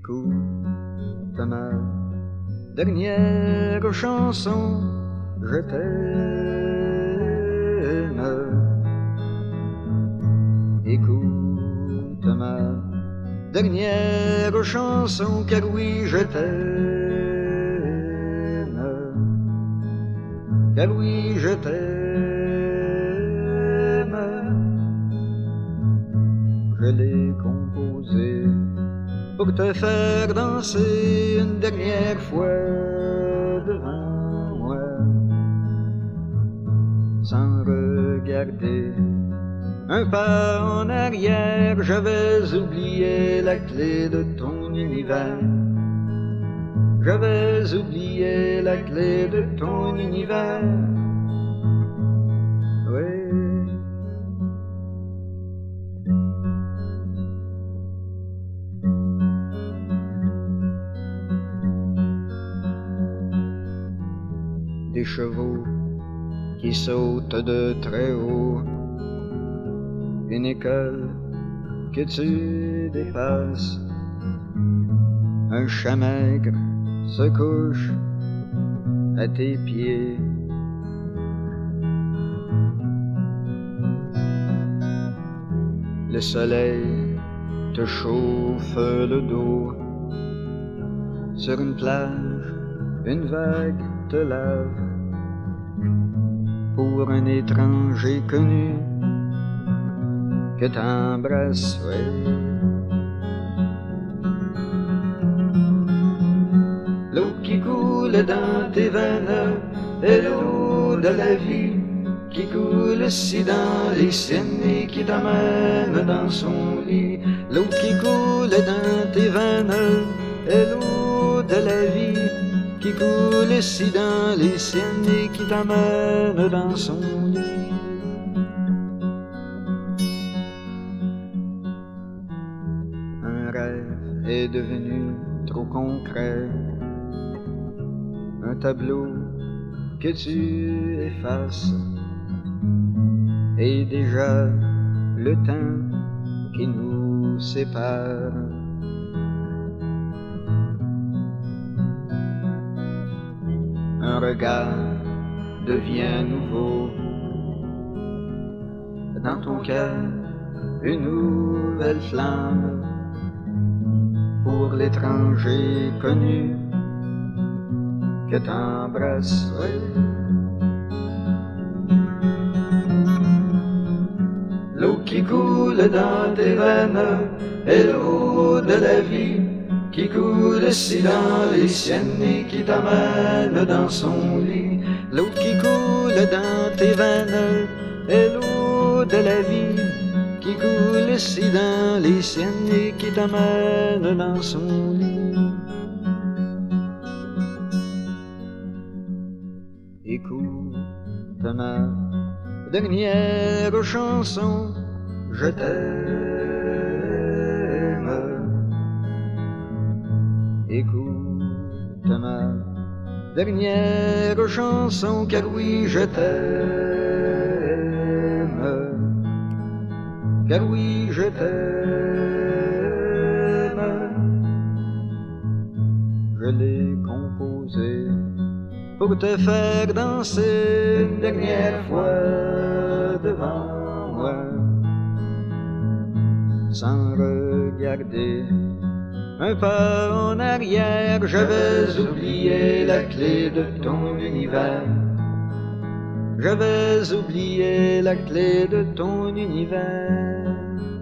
Écoute ma dernière chanson, je t'aime. Écoute ma dernière chanson, car oui, je t'aime. Car oui, je t'aime. Je l'ai composée pour te faire danser une dernière fois devant moi, sans regarder un pas en arrière. J'avais oublié la clé de ton univers. J'avais oublié la clé de ton univers. Oui. Des chevaux qui sautent de très haut, une école que tu dépasses, un chat maigre se couche à tes pieds. Le soleil te chauffe le dos. Sur une plage, une vague te lave. Pour un étranger connu que t'embrasses, ouais. L'eau qui coule dans tes veines est l'eau de la vie, qui coule aussi dans les siennes et qui t'amène dans son lit. L'eau qui coule dans tes veines est l'eau de la vie, qui coule aussi dans les siennes et qui t'amène dans son lit. Un rêve est devenu trop concret, un tableau que tu effaces, et déjà le temps qui nous sépare. Un regard devient nouveau dans ton cœur, une nouvelle flamme pour l'étranger connu que t'embrasses. Oui. L'eau qui coule dans tes veines est l'eau de la vie, qui coule aussi dans les siennes et qui t'amène dans son lit. L'eau qui coule dans tes veines est l'eau de la vie, qui coule aussi dans les siennes et qui t'amène dans son lit. Écoute ma dernière chanson, je t'aime. Écoute ma dernière chanson, car oui, je t'aime. Car oui, je t'aime. Je l'ai composée pour te faire danser une dernière fois devant moi, sans regarder un pas en arrière. J'avais oublié la clé de ton univers. J'avais oublié la clé de ton univers.